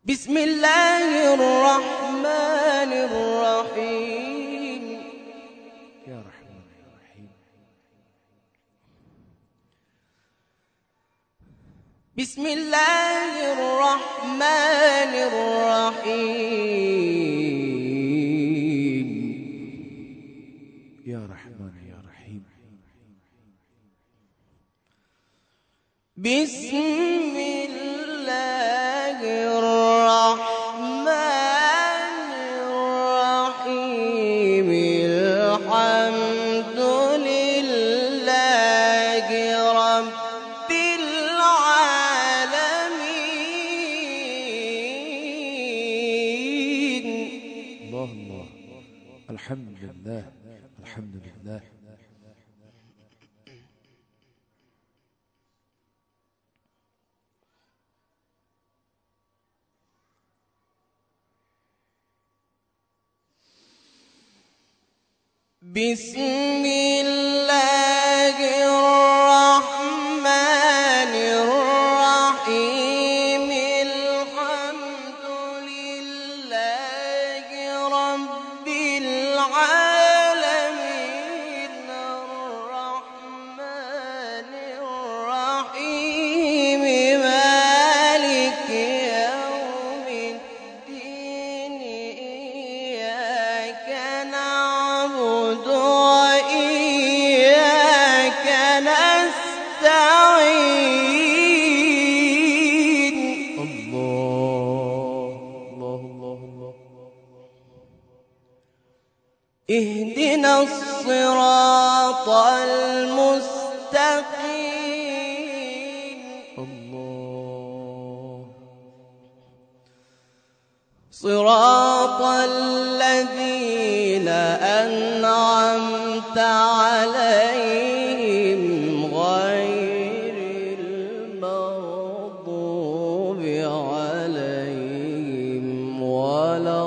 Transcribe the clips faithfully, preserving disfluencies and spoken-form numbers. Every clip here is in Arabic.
بسم الله الرحمن الرحيم. يا رحمن يا رحيم. بسم الله الرحمن الرحيم. يا رحمن يا رحيم. بسم الله الرحمن الرحيم. الحمد لله رب العالمين. الله الله. الحمد لله الحمد لله. بسم الله الرحمن الرحيم. الحمد لله رب العالمين. الرحمن الرحيم. مالك يوم الدين. إياك نعبد وإياك نستعين. الله الله الله الله. اهدنا الصراط المستقيم. الله. صراط الذين أنعمت عليهم غير المغضوب عليهم ولا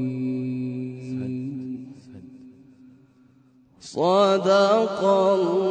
الضالين. صدق الله.